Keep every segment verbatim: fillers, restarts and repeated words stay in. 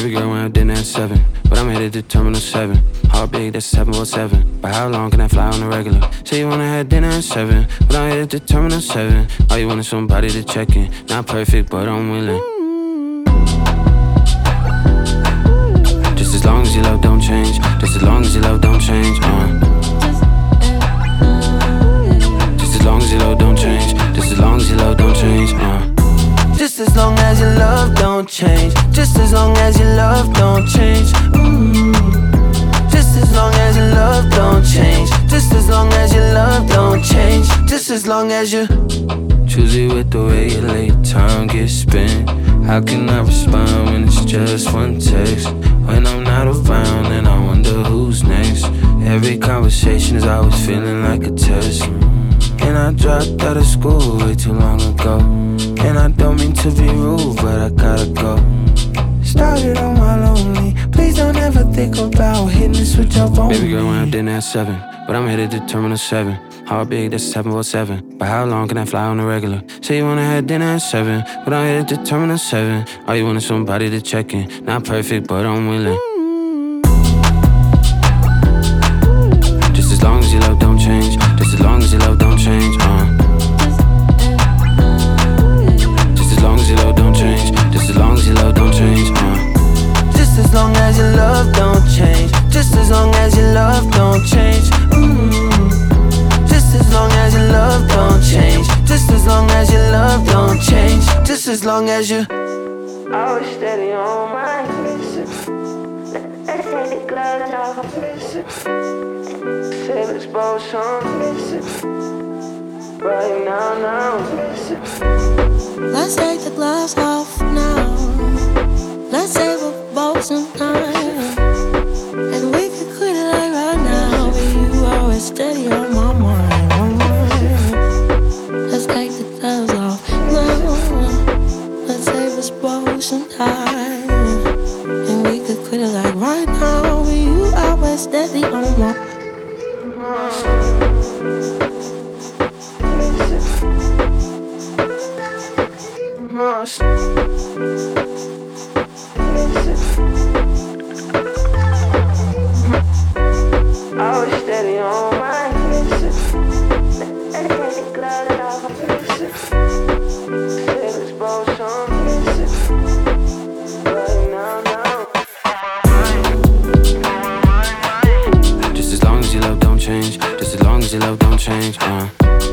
Baby girl went out dinner at seven, but I'm headed to Terminal seven. Heart big, that's seven four seven. But how long can I fly on the regular? Say you wanna have dinner at seven, but I'm headed to Terminal seven. All you want is somebody to check in. Not perfect, but I'm willing. Just as long as your love don't change. Just as long as your love don't change. Uh. Just as long as your love don't change. Just as long as your love don't change. Uh. Just as long as your love don't change. Just as long as your love don't change. Mm. Just as long as your love don't change. Just as long as your love don't change. Just as long as you choosy with the way you lay your tongue gets spent. How can I respond when it's just one text? When I'm not around and I wonder who's next. Every conversation is always feeling like a test. And I dropped out of school way too long ago. And I don't mean to be rude, but I gotta go. Started on my lonely. Please don't ever think about hitting the switch up on me. Baby girl went out dinner at seven, but I'm headed to Terminal seven. Heart big, that's seven four seven. But how long can I fly on the regular? Say you wanna have dinner at seven, but I'm headed to Terminal seven. All you want is somebody to check in. Not perfect, but I'm willing. Just as long as your love don't change. Just as long as your love don't change. Uh. Just as long as your love don't change. Just as long as your love don't change. Uh. Just as long as your love don't change. Just as long as your love don't change. Mm. Just as long as your love don't change. Just as long as your love don't change. Just as long as you always steady on my let's take the gloves off. Save this motion right now, now. Let's take the gloves off now. Let's save a boat some time. And we can quit it like right now. But you always steady on my mind, my mind. Let's take the gloves off now. Let's save us both some time. And we could quit it like right now. But you always steady on my mind. Always steady on my Just as long as your love don't change. Just as long as your love don't change. Uh.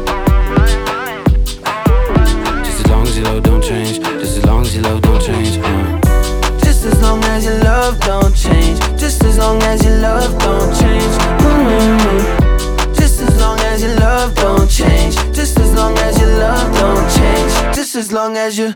Just as long as your love don't change. Just as long as your love don't change. Uh. Just as long as your love don't change. Just as long as your love don't change. Mm-hmm. Just as long as your love don't change. Just as long as your love don't change. Just as long as you